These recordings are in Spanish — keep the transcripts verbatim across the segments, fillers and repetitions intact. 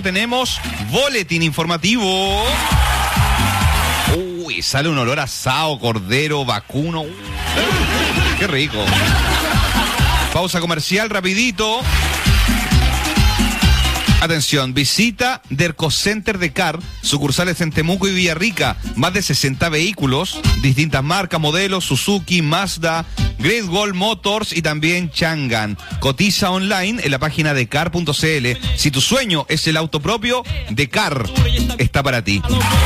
tenemos boletín informativo. Uy, sale un olor a asado, cordero, vacuno. Uy, qué rico. Pausa comercial, rapidito. Atención, visita Dercocenter de Car, sucursales en Temuco y Villarrica, más de sesenta vehículos, distintas marcas, modelos, Suzuki, Mazda, Great Wall Motors y también Changan. Cotiza online en la página de car punto c l. Si tu sueño es el auto propio, de Car está para ti.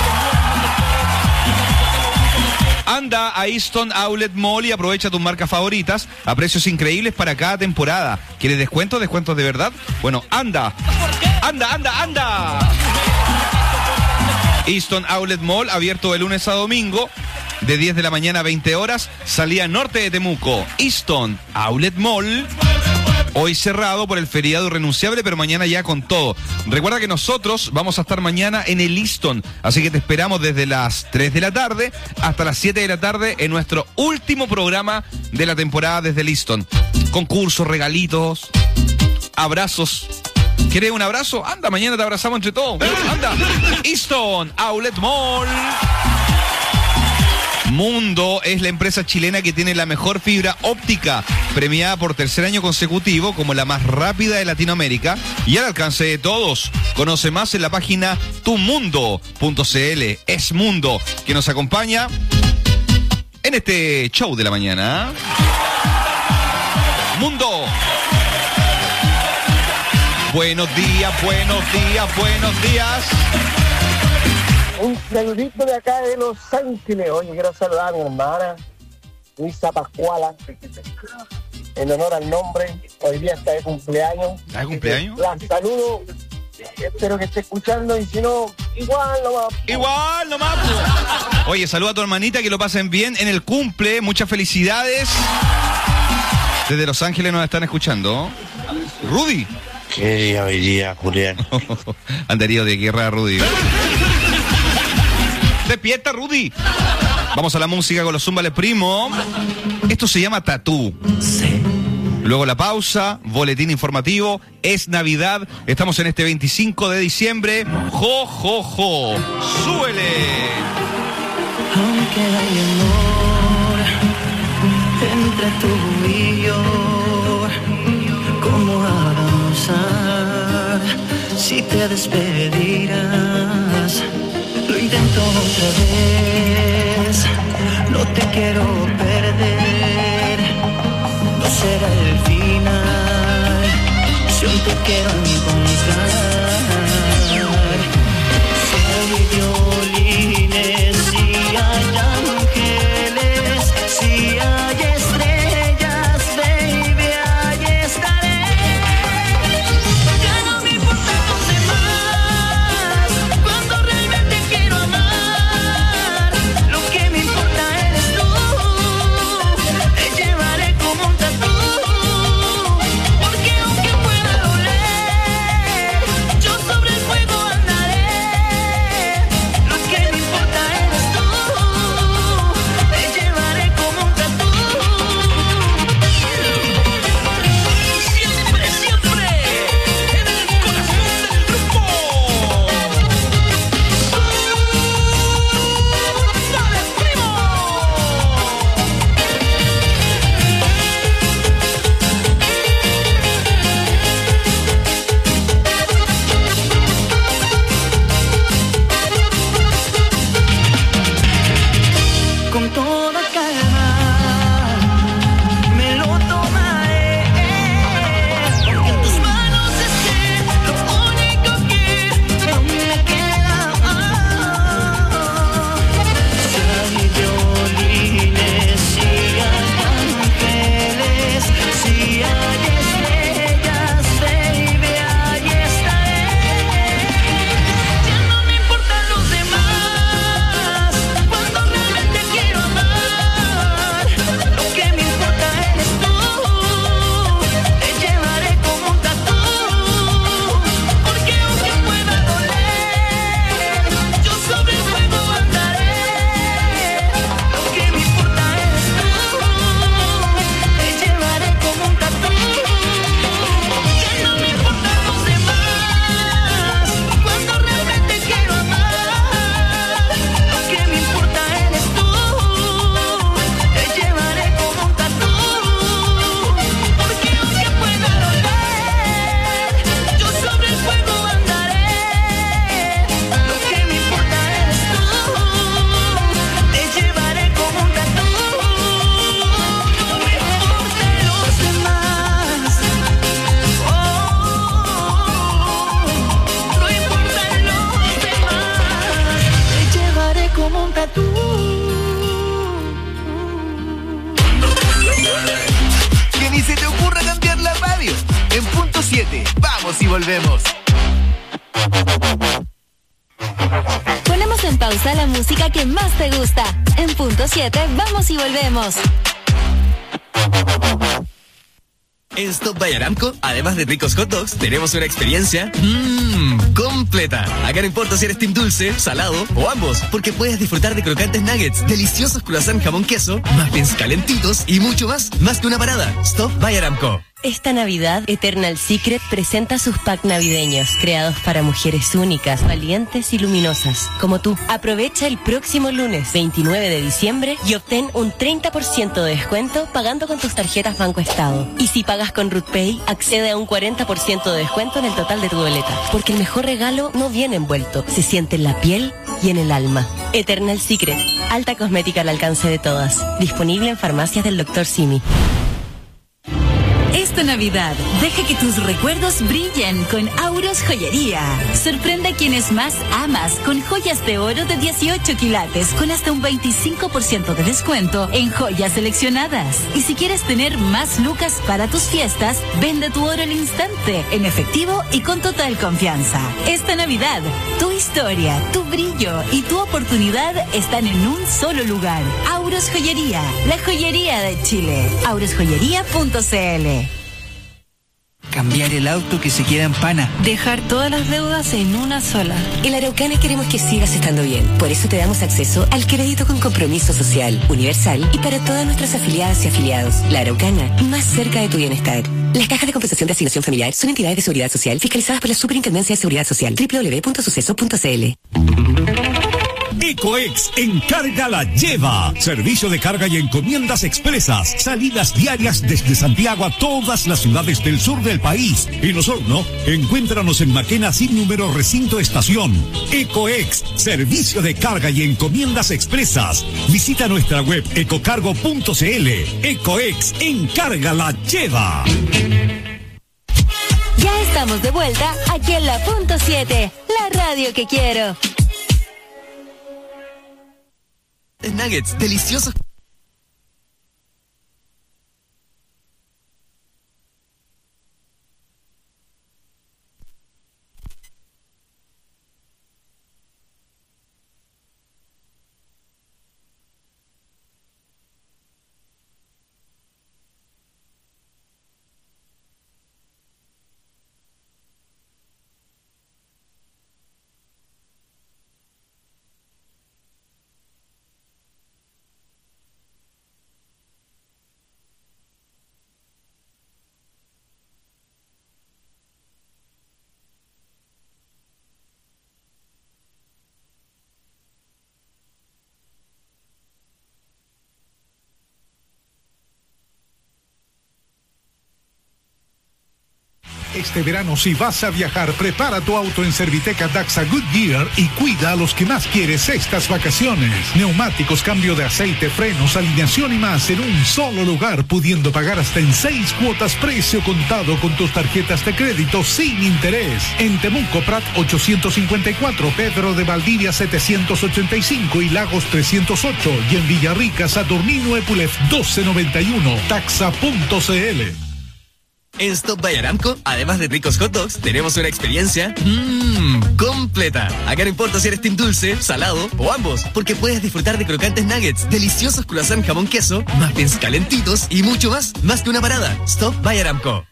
Anda a Easton Outlet Mall y aprovecha tus marcas favoritas a precios increíbles para cada temporada. ¿Quieres descuentos? ¿Descuentos de verdad? Bueno, anda. ¡Anda, anda, anda! Easton Outlet Mall, abierto de lunes a domingo, de diez de la mañana a veinte horas, salida norte de Temuco. Easton Outlet Mall, hoy cerrado por el feriado irrenunciable, pero mañana ya con todo. Recuerda que nosotros vamos a estar mañana en el Easton, así que te esperamos desde las tres de la tarde hasta las siete de la tarde en nuestro último programa de la temporada desde el Easton. Concursos, regalitos, abrazos. ¿Quieres un abrazo? Anda, mañana te abrazamos entre todos. Anda. Easton Outlet Mall. Mundo es la empresa chilena que tiene la mejor fibra óptica, premiada por tercer año consecutivo como la más rápida de Latinoamérica y al alcance de todos. Conoce más en la página tu mundo punto c l. Es Mundo, que nos acompaña en este show de la mañana. Mundo. Buenos días, buenos días, buenos días. Un saludito de acá de Los Ángeles. Oye, quiero saludar a mi hermana, Luisa Pascuala, en honor al nombre. Hoy día está de cumpleaños. ¿Está de cumpleaños? La saludo. Espero que esté escuchando y si no, igual nomás. Igual nomás. Oye, saluda a tu hermanita, que lo pasen bien en el cumple. Muchas felicidades. Desde Los Ángeles nos están escuchando. Rudy. Qué día hoy día, Julián. Andarío de guerra, Rudy. Despierta, Rudy. Vamos a la música con los Zúmbales Primo. Esto se llama Tatú. Sí. Luego la pausa, boletín informativo. Es Navidad. Estamos en este veinticinco de diciembre. ¡Jo, jo, jo! ¡Súbele! Aunque hay amor entre tú y yo, ¿cómo avanzar si te despedirás? Lo intento otra vez, no te quiero perder, no será el final, si aún te quiero encontrar. Si hay violines, si hay ángeles, si hay estrellas, baby, ahí estaré. Ya no me importa los demás, cuando realmente quiero amar, lo que me importa eres tú, te llevaré como un tatú, porque aunque pueda doler, yo falta tú. Que ni se te ocurra cambiar la radio. En punto siete, vamos y volvemos. Ponemos en pausa la música que más te gusta. En punto siete, vamos y volvemos. En Stop by Aramco, además de ricos hot dogs, tenemos una experiencia mmm, completa. Acá no importa si eres team dulce, salado o ambos, porque puedes disfrutar de crocantes nuggets, deliciosos croissant jamón queso, muffins calentitos y mucho más, más que una parada. Stop by Aramco. Esta Navidad, Eternal Secret presenta sus packs navideños, creados para mujeres únicas, valientes y luminosas, como tú. Aprovecha el próximo lunes, veintinueve de diciembre, y obtén un treinta por ciento de descuento pagando con tus tarjetas Banco Estado. Y si pagas con RootPay, accede a un cuarenta por ciento de descuento en el total de tu boleta. Porque el mejor regalo no viene envuelto, se siente en la piel y en el alma. Eternal Secret, alta cosmética al alcance de todas. Disponible en farmacias del doctor Simi. Esta Navidad, deja que tus recuerdos brillen con Auros Joyería. Sorprende a quienes más amas con joyas de oro de dieciocho quilates con hasta un veinticinco por ciento de descuento en joyas seleccionadas. Y si quieres tener más lucas para tus fiestas, vende tu oro al instante, en efectivo y con total confianza. Esta Navidad, tu historia, tu brillo y tu oportunidad están en un solo lugar. Auros Joyería, la joyería de Chile. auros joyería punto c l. Cambiar el auto que se queda en pana. Dejar todas las deudas en una sola. En la Araucana queremos que sigas estando bien. Por eso te damos acceso al crédito con compromiso social, universal y para todas nuestras afiliadas y afiliados. La Araucana, más cerca de tu bienestar. Las cajas de compensación de asignación familiar son entidades de seguridad social fiscalizadas por la Superintendencia de Seguridad Social. doble u doble u doble u punto suceso punto c l. Ecoex Encarga la Lleva. Servicio de carga y encomiendas expresas. Salidas diarias desde Santiago a todas las ciudades del sur del país. En Osorno, encuéntranos en Maquena sin número recinto estación. Ecoex, servicio de carga y encomiendas expresas. Visita nuestra web ecocargo punto c l. Ecoex Encarga la Lleva. Ya estamos de vuelta aquí en la punto siete, la radio que quiero. Nuggets, deliciosos. Este verano, si vas a viajar, prepara tu auto en Serviteca Daxa Goodyear y cuida a los que más quieres estas vacaciones. Neumáticos, cambio de aceite, frenos, alineación y más en un solo lugar, pudiendo pagar hasta en seis cuotas precio contado con tus tarjetas de crédito sin interés. En Temuco, Prat ochocientos cincuenta y cuatro, Pedro de Valdivia setecientos ochenta y cinco y Lagos trescientos ocho. Y en Villarrica, Saturnino Epulef doce noventa y uno. Taxa punto c l. En Stop by Aramco, además de ricos hot dogs, tenemos una experiencia mmm, completa. Acá no importa si eres team dulce, salado o ambos, porque puedes disfrutar de crocantes nuggets, deliciosos croissant jamón queso, muffins calentitos y mucho más, más que una parada. Stop by Aramco.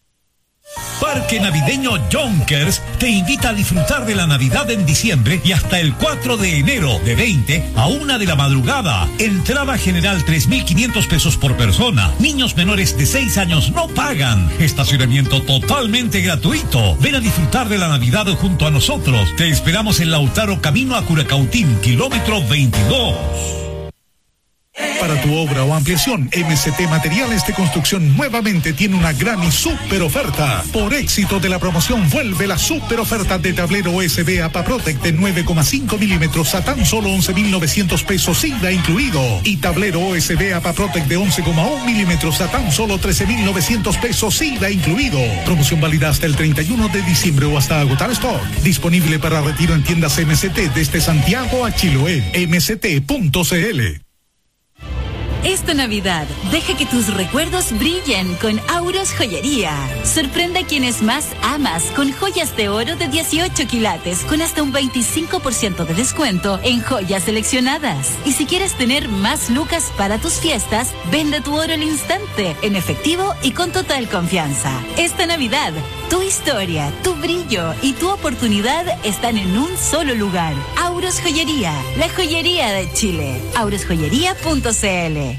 Parque Navideño Yonkers te invita a disfrutar de la Navidad en diciembre y hasta el cuatro de enero de veinte a una de la madrugada. Entrada general tres mil quinientos pesos por persona. Niños menores de seis años no pagan. Estacionamiento totalmente gratuito. Ven a disfrutar de la Navidad junto a nosotros. Te esperamos en Lautaro, camino a Curacautín, kilómetro veintidós. Para tu obra o ampliación, M C T Materiales de Construcción nuevamente tiene una gran y super oferta. Por éxito de la promoción, vuelve la super oferta de tablero U S B APA Protect de nueve coma cinco milímetros a tan solo once mil novecientos pesos I V A incluido. Y tablero U S B APA Protect de once coma uno milímetros a tan solo trece mil novecientos pesos I V A incluido. Promoción válida hasta el treinta y uno de diciembre o hasta agotar stock. Disponible para retiro en tiendas M C T desde Santiago a Chiloé. m c t punto c l. Esta Navidad, deja que tus recuerdos brillen con Auros Joyería. Sorprende a quienes más amas con joyas de oro de dieciocho quilates con hasta un veinticinco por ciento de descuento en joyas seleccionadas. Y si quieres tener más lucas para tus fiestas, vende tu oro al instante, en efectivo y con total confianza. Esta Navidad, tu historia, tu brillo y tu oportunidad están en un solo lugar. Auros Joyería, la joyería de Chile. auros joyería punto c l.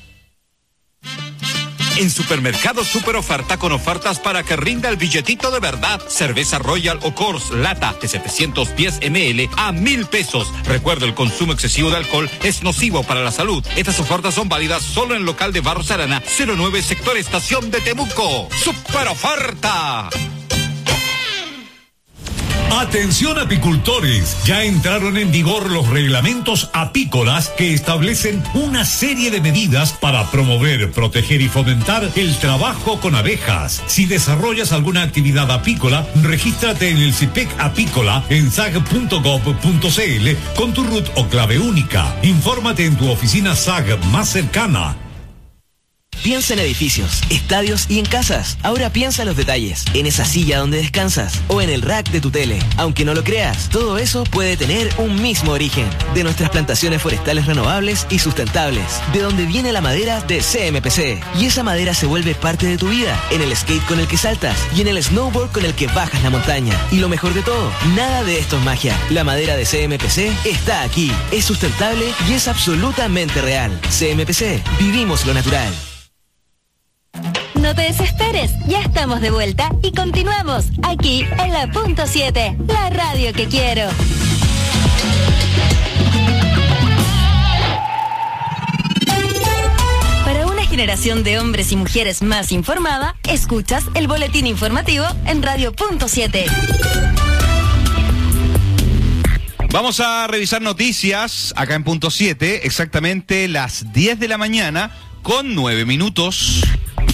En Supermercado Super Oferta con ofertas para que rinda el billetito de verdad. Cerveza Royal o Coors lata de setecientos diez mililitros a mil pesos. Recuerda, el consumo excesivo de alcohol es nocivo para la salud. Estas ofertas son válidas solo en local de Barros Arana, cero nueve Sector Estación de Temuco. Super Oferta. Atención apicultores, ya entraron en vigor los reglamentos apícolas que establecen una serie de medidas para promover, proteger y fomentar el trabajo con abejas. Si desarrollas alguna actividad apícola, regístrate en el C I P E C Apícola en s a g punto gov punto c l con tu R U T o clave única. Infórmate en tu oficina S A G más cercana. Piensa en edificios, estadios y en casas. Ahora piensa en los detalles, en esa silla donde descansas o en el rack de tu tele. Aunque no lo creas, todo eso puede tener un mismo origen. De nuestras plantaciones forestales renovables y sustentables. De donde viene la madera de C M P C. Y esa madera se vuelve parte de tu vida. En el skate con el que saltas y en el snowboard con el que bajas la montaña. Y lo mejor de todo, nada de esto es magia. La madera de C M P C está aquí. Es sustentable y es absolutamente real. C M P C, vivimos lo natural. No te desesperes, ya estamos de vuelta y continuamos aquí en la punto siete, la radio que quiero. Para una generación de hombres y mujeres más informada, escuchas el boletín informativo en radio punto siete. Vamos a revisar noticias acá en punto siete, exactamente las diez de la mañana con nueve minutos.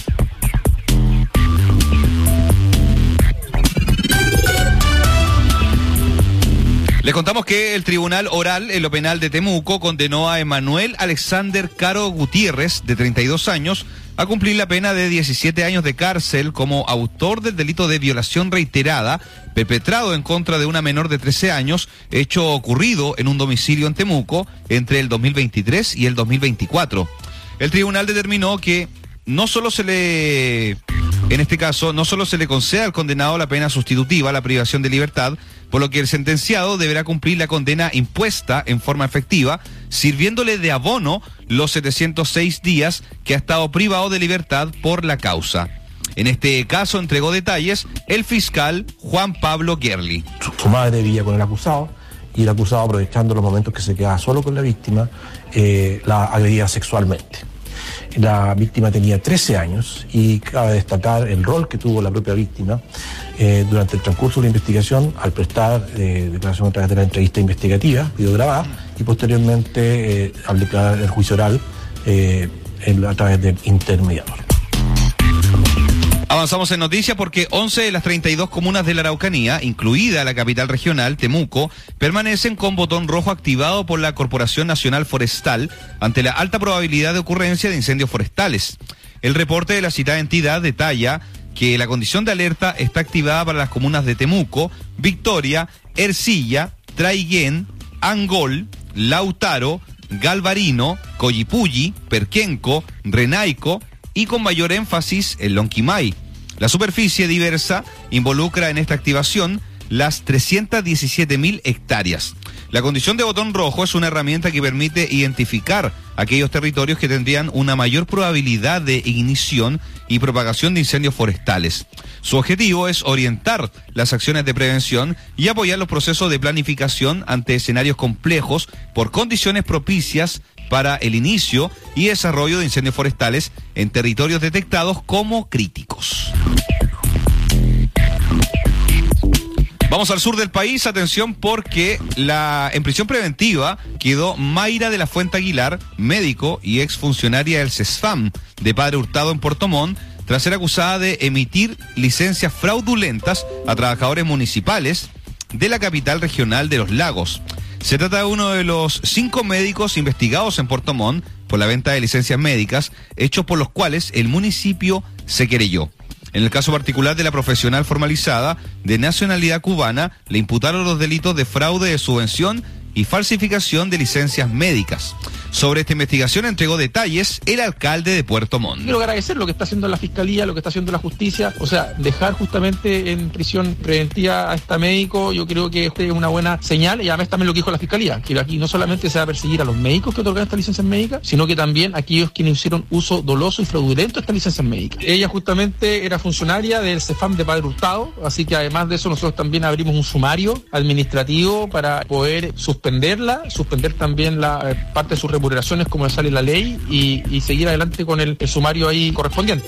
Les contamos que el Tribunal Oral en lo Penal de Temuco condenó a Emanuel Alexander Caro Gutiérrez, de treinta y dos años, a cumplir la pena de diecisiete años de cárcel como autor del delito de violación reiterada perpetrado en contra de una menor de trece años, hecho ocurrido en un domicilio en Temuco entre el dos mil veintitrés y el dos mil veinticuatro. El tribunal determinó que no solo se le, en este caso, no solo se le concede al condenado la pena sustitutiva, la privación de libertad, por lo que el sentenciado deberá cumplir la condena impuesta en forma efectiva, sirviéndole de abono los setecientos seis días que ha estado privado de libertad por la causa. En este caso entregó detalles el fiscal Juan Pablo Gerli. Su, su madre vivía con el acusado y el acusado, aprovechando los momentos que se quedaba solo con la víctima, eh, la agredía sexualmente. La víctima tenía trece años y cabe destacar el rol que tuvo la propia víctima eh, durante el transcurso de la investigación al prestar eh, declaración a través de la entrevista investigativa, videograbada, y posteriormente eh, al declarar el juicio oral eh, en, a través del intermediador. Avanzamos en noticias porque once de las treinta y dos comunas de la Araucanía, incluida la capital regional, Temuco, permanecen con botón rojo activado por la Corporación Nacional Forestal ante la alta probabilidad de ocurrencia de incendios forestales. El reporte de la citada entidad detalla que la condición de alerta está activada para las comunas de Temuco, Victoria, Ercilla, Traiguén, Angol, Lautaro, Galvarino, Coyipulli, Perquenco, Renaico, y con mayor énfasis en Lonquimay. La superficie diversa involucra en esta activación las trescientas diecisiete mil hectáreas. La condición de botón rojo es una herramienta que permite identificar aquellos territorios que tendrían una mayor probabilidad de ignición y propagación de incendios forestales. Su objetivo es orientar las acciones de prevención y apoyar los procesos de planificación ante escenarios complejos por condiciones propicias para el inicio y desarrollo de incendios forestales en territorios detectados como críticos. Vamos al sur del país, atención, porque la, en prisión preventiva quedó Mayra de la Fuente Aguilar, médico y exfuncionaria del CESFAM de Padre Hurtado en Puerto Montt, tras ser acusada de emitir licencias fraudulentas a trabajadores municipales de la capital regional de Los Lagos. Se trata de uno de los cinco médicos investigados en Puerto Montt por la venta de licencias médicas, hechos por los cuales el municipio se querelló. En el caso particular de la profesional formalizada de nacionalidad cubana, le imputaron los delitos de fraude de subvención y falsificación de licencias médicas. Sobre esta investigación entregó detalles el alcalde de Puerto Montt. Quiero agradecer lo que está haciendo la Fiscalía, lo que está haciendo la Justicia, o sea, dejar justamente en prisión preventiva a este médico, yo creo que es una buena señal, y además también lo que dijo la Fiscalía, que aquí no solamente se va a perseguir a los médicos que otorgan estas licencias médicas, sino que también a aquellos quienes hicieron uso doloso y fraudulento de estas licencias médicas. Ella justamente era funcionaria del CEFAM de Padre Hurtado, así que además de eso nosotros también abrimos un sumario administrativo para poder suspenderla, suspender también la eh, parte de sus remuneraciones como sale la ley y, y seguir adelante con el, el sumario ahí correspondiente.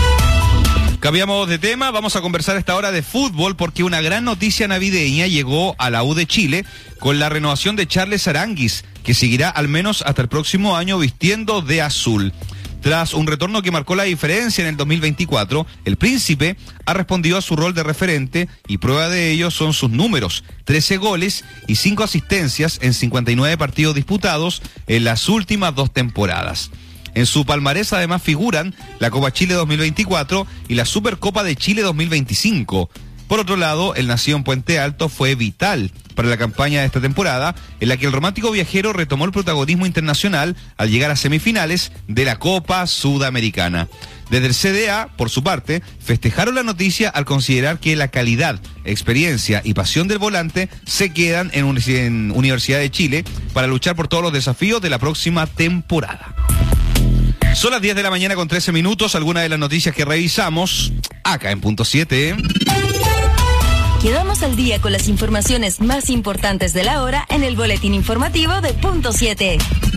Cambiamos de tema, vamos a conversar esta hora de fútbol porque una gran noticia navideña llegó a la U de Chile con la renovación de Charles Aranguis, que seguirá al menos hasta el próximo año vistiendo de azul. Tras un retorno que marcó la diferencia en el dos mil veinticuatro, el príncipe ha respondido a su rol de referente y prueba de ello son sus números, trece goles y cinco asistencias en cincuenta y nueve partidos disputados en las últimas dos temporadas. En su palmarés además figuran la Copa Chile dos mil veinticuatro y la Supercopa de Chile dos mil veinticinco. Por otro lado, el nacido en Puente Alto fue vital para la campaña de esta temporada, en la que el romántico viajero retomó el protagonismo internacional al llegar a semifinales de la Copa Sudamericana. Desde el C D A, por su parte, festejaron la noticia al considerar que la calidad, experiencia y pasión del volante se quedan en, un, en Universidad de Chile para luchar por todos los desafíos de la próxima temporada. Son las diez de la mañana con trece minutos, algunas de las noticias que revisamos acá en Punto siete. Quedamos al día con las informaciones más importantes de la hora en el boletín informativo de Punto siete.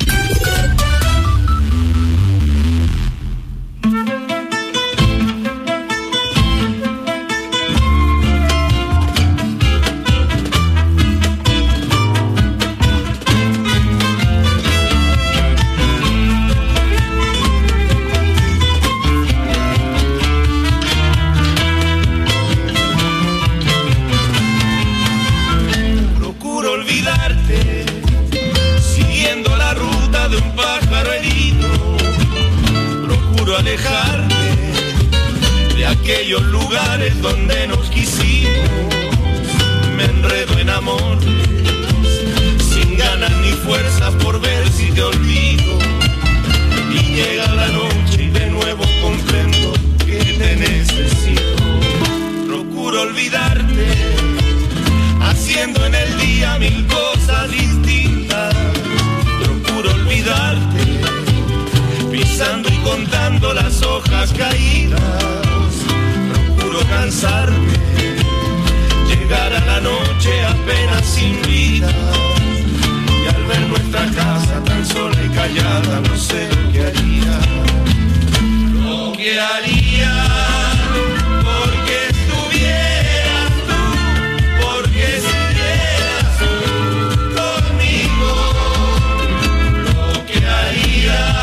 Alejarte de aquellos lugares donde nos quisimos, me enredo en amores, sin ganas ni fuerzas por ver si te olvido, y llega la noche y de nuevo comprendo que te necesito. Procuro olvidarte, haciendo en el día mil cosas distintas, procuro olvidarte, pisando y contando las hojas caídas, procuro cansarme, llegar a la noche apenas sin vida, y al ver nuestra casa tan sola y callada no sé lo que haría, lo que haría, porque estuvieras tú, porque estuvieras tú conmigo, lo que haría.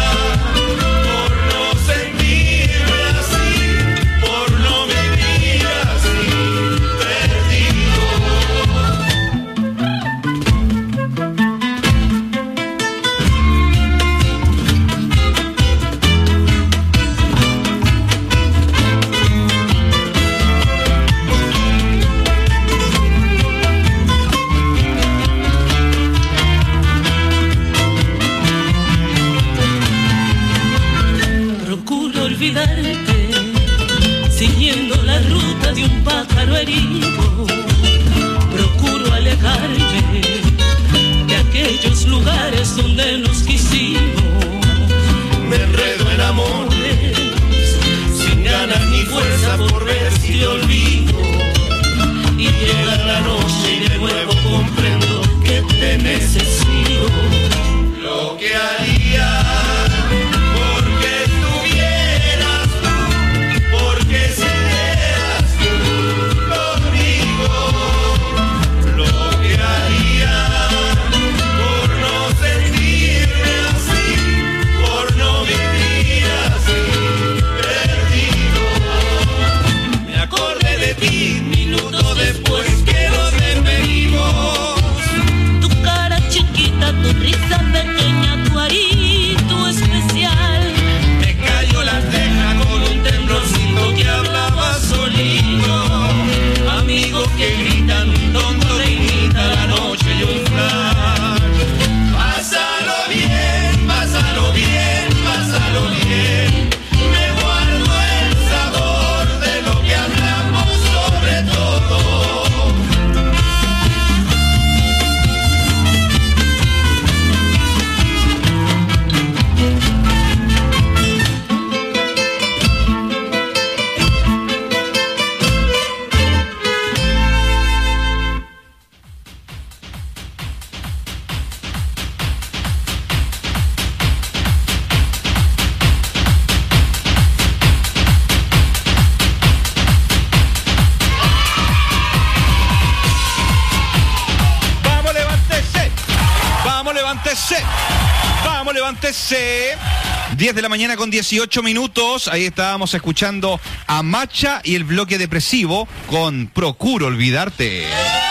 Vamos, levántese. Vamos, levántese. diez de la mañana con dieciocho minutos. Ahí estábamos escuchando a Macha y el bloque depresivo con Procuro Olvidarte.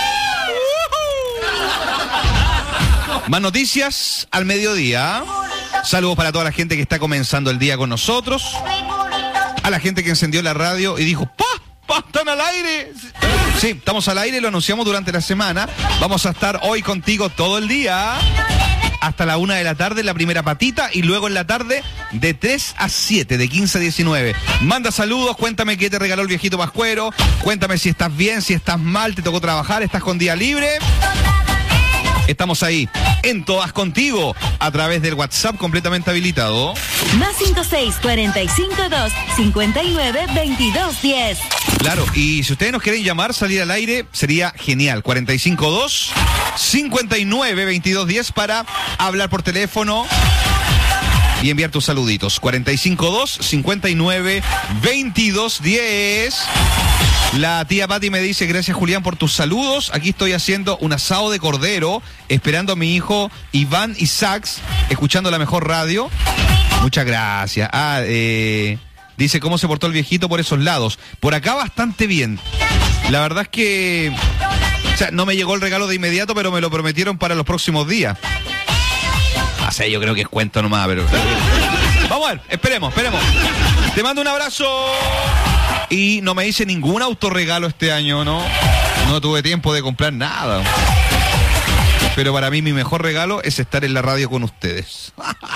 Más noticias al mediodía. Saludos para toda la gente que está comenzando el día con nosotros. A la gente que encendió la radio y dijo, ¡pa! ¡Pa! ¡Están al aire! Sí, estamos al aire, lo anunciamos durante la semana. Vamos a estar hoy contigo todo el día. Hasta la una de la tarde, la primera patita, y luego en la tarde de tres a siete, de quince a diecinueve. Manda saludos, cuéntame qué te regaló el viejito Pascuero, cuéntame si estás bien, si estás mal, te tocó trabajar, estás con día libre. Estamos ahí, en todas contigo, a través del WhatsApp completamente habilitado. Más cinco seis, cuarenta y cinco dos, cincuenta y nueve, veintidós diez. Claro, y si ustedes nos quieren llamar, salir al aire, sería genial. cuarenta y cinco dos, cincuenta y nueve, veintidós diez para hablar por teléfono y enviar tus saluditos. cuarenta y cinco dos, cincuenta y nueve, veintidós diez. La tía Pati me dice, gracias Julián por tus saludos. Aquí estoy haciendo un asado de cordero, esperando a mi hijo Iván Isaacs, escuchando la mejor radio. Muchas gracias. Ah, eh, dice, ¿cómo se portó el viejito por esos lados? Por acá bastante bien. La verdad es que... O sea, no me llegó el regalo de inmediato, pero me lo prometieron para los próximos días. No sé, yo creo que es cuento nomás, pero... Vamos a ver, esperemos, esperemos. Te mando un abrazo. Y no me hice ningún autorregalo este año, ¿no? No tuve tiempo de comprar nada. Pero para mí mi mejor regalo es estar en la radio con ustedes.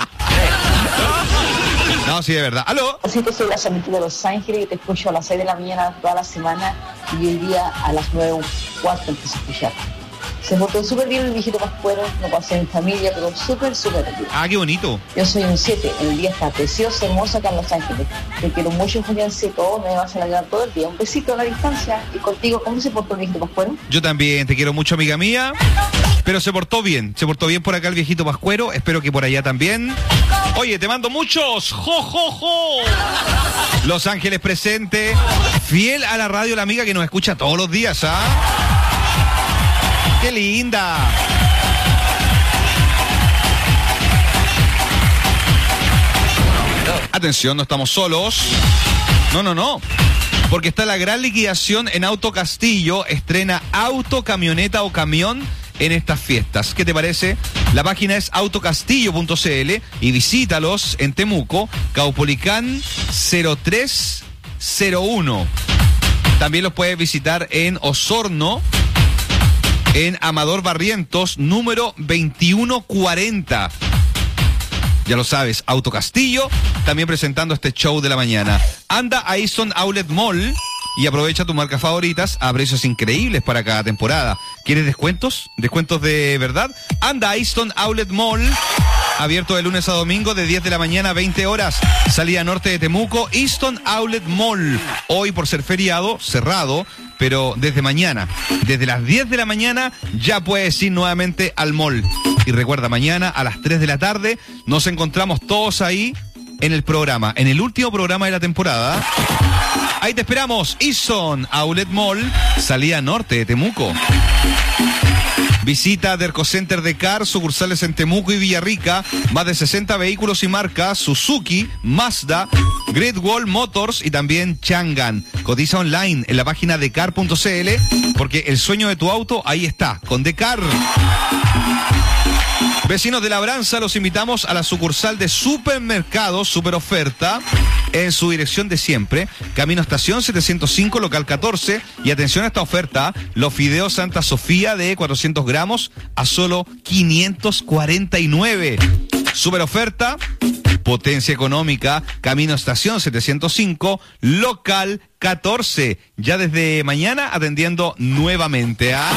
No, sí, de verdad. ¿Aló? Así que soy la Chanita de Los Ángeles y te escucho a las seis de la mañana toda la semana y hoy día a las nueve un cuarto empiezo a escuchar. Se portó súper bien el viejito Pascuero, lo pasé en familia, pero súper, súper bien. Ah, qué bonito. Yo soy un siete, el día está precioso, hermoso acá en Los Ángeles. Te quiero mucho, Juliancito, me vas a alegrar todo el día. Un besito a la distancia. Y contigo, ¿cómo se portó el viejito Pascuero? Yo también, te quiero mucho, amiga mía. Pero se portó bien, se portó bien por acá el viejito Pascuero, espero que por allá también. Oye, te mando muchos. ¡Jo, jo, jo! Los Ángeles presente, fiel a la radio, la amiga que nos escucha todos los días, ¿ah? ¡Qué linda! Atención, no estamos solos. No, no, no. Porque está la gran liquidación en Auto Castillo. Estrena auto, camioneta o camión en estas fiestas. ¿Qué te parece? La página es autocastillo punto c l y visítalos en Temuco, Caupolicán cero tres cero uno. También los puedes visitar en Osorno, en Amador Barrientos, número veintiuno cuarenta. Ya lo sabes, Auto Castillo, también presentando este show de la mañana. Anda a Easton Outlet Mall y aprovecha tus marcas favoritas a precios increíbles para cada temporada. ¿Quieres descuentos? ¿Descuentos de verdad? Anda a Easton Outlet Mall, abierto de lunes a domingo de diez de la mañana a veinte horas. Salida norte de Temuco, Easton Outlet Mall. Hoy por ser feriado, cerrado, pero desde mañana, desde las diez de la mañana ya puedes ir nuevamente al mall. Y recuerda, mañana a las tres de la tarde nos encontramos todos ahí en el programa, en el último programa de la temporada. Ahí te esperamos, Easton Outlet Mall, salida norte de Temuco. Visita Derco Center de Car, sucursales en Temuco y Villarrica, más de sesenta vehículos y marcas, Suzuki, Mazda, Great Wall Motors y también Changan. Cotiza online en la página de car punto c l porque el sueño de tu auto ahí está, con Decar. Vecinos de Labranza, los invitamos a la sucursal de Supermercados Super Oferta en su dirección de siempre, Camino Estación setecientos cinco, local catorce. Y atención a esta oferta, los fideos Santa Sofía de cuatrocientos gramos a solo quinientos cuarenta y nueve. Super Oferta, potencia económica, Camino Estación setecientos cinco, local catorce. Ya desde mañana atendiendo nuevamente a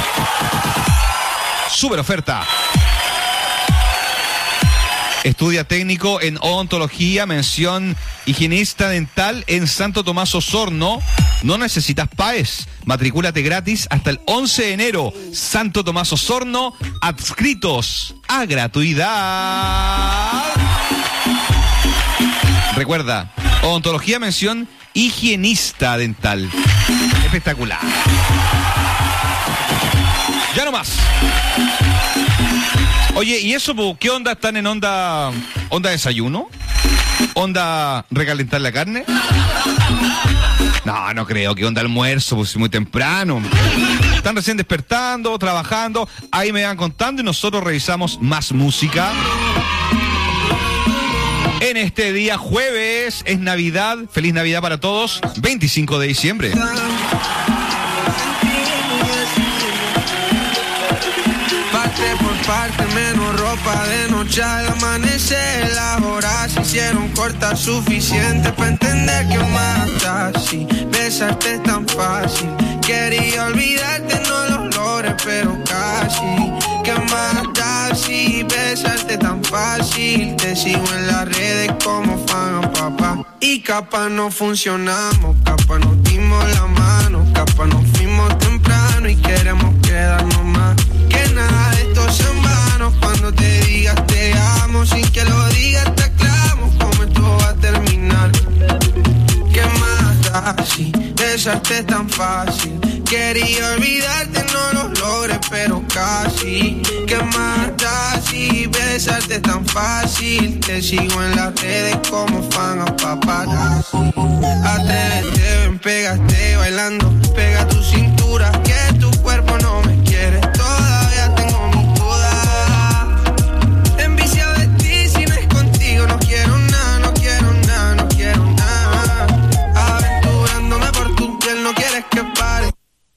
Super Oferta. Estudia técnico en odontología, mención higienista dental en Santo Tomás Osorno. No necesitas P A E S. Matricúlate gratis hasta el once de enero. Santo Tomás Osorno, adscritos a gratuidad. Recuerda, odontología, mención higienista dental. Espectacular. Ya no más. Oye, ¿y eso, po? ¿Qué onda? ¿Están en onda onda desayuno? ¿Onda recalentar la carne? No, no creo. ¿Qué onda almuerzo? Pues muy temprano. Están recién despertando, trabajando. Ahí me van contando y nosotros revisamos más música. En este día jueves es Navidad. Feliz Navidad para todos. veinticinco de diciembre. Parte por parte, menos ropa de noche al amanecer. Las horas se hicieron cortas, suficiente para entender que mata. Si besarte es tan fácil, quería olvidarte, no lo logré, pero casi. Que mata si besarte tan fácil. Te sigo en las redes como fan, papá. Y capaz no funcionamos, capaz nos dimos la mano, capaz nos fuimos temprano y queremos quedarnos más. Que nada de esto es en vano. Cuando te digas te amo, sin que lo digas te aclamo cómo esto va a terminar. ¿Qué más da si besarte es tan fácil? Quería olvidarte, no lo logré, pero casi. ¿Qué más da si besarte es tan fácil? Te sigo en las redes como fan a paparazzi. Atrévete, ven, pégate bailando. Pega tu cintura, que tu cuerpo no me quiere. Todavía tengo mis dudas. Enviciado de ti, si no es contigo, no quiero nada, no quiero nada, no quiero nada. Aventurándome por tu piel, no quieres que pare.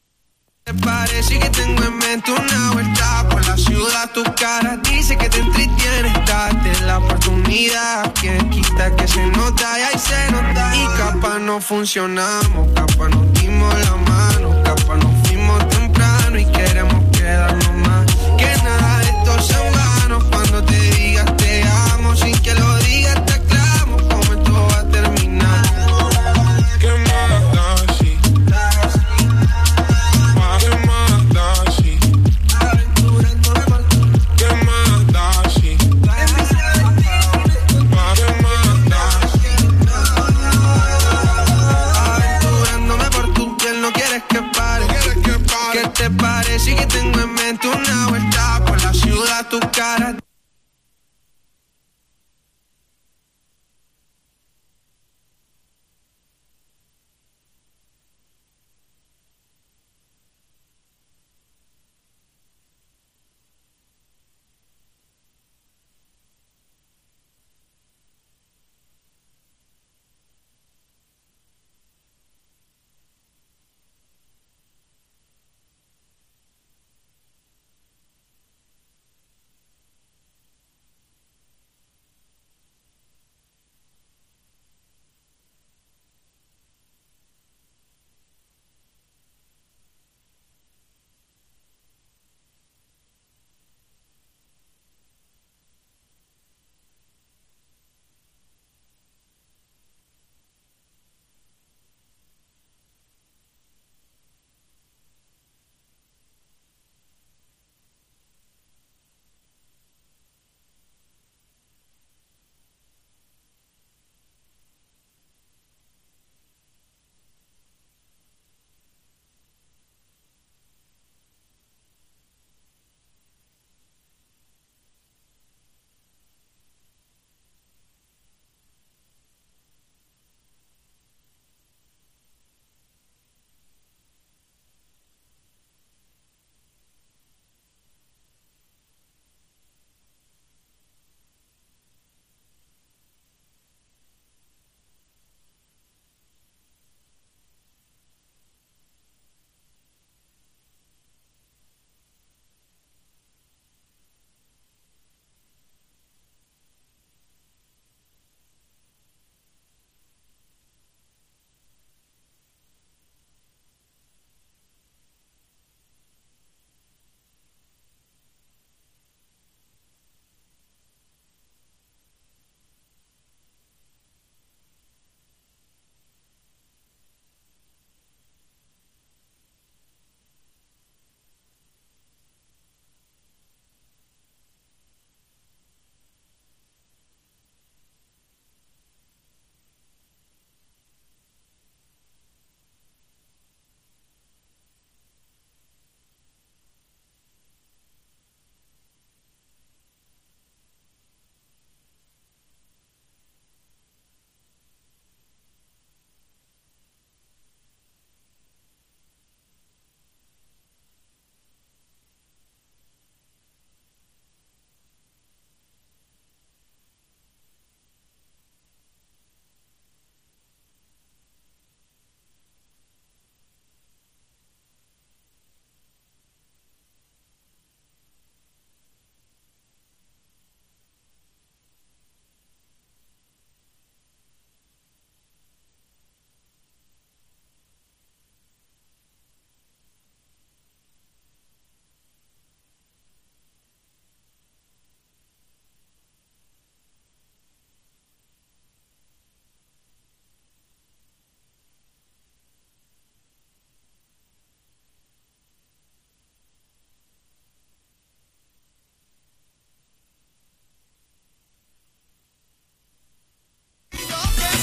Te parece que tengo en mente una vuelta por la ciudad. Tu cara dice que te entretiene. Date la oportunidad, que quita que se nota y ahí se nota. Y capaz no funcionamos, capaz nos dimos la mano, capaz nos fuimos temprano y queremos quedarnos más. Que nada de esto es en vano. Cuando te digas te amo, sin que lo digas te aclamo cómo esto va a terminar. ¿Qué más da si? ¿Qué te parece que tengo en mente una vuelta por la ciudad? Tu cara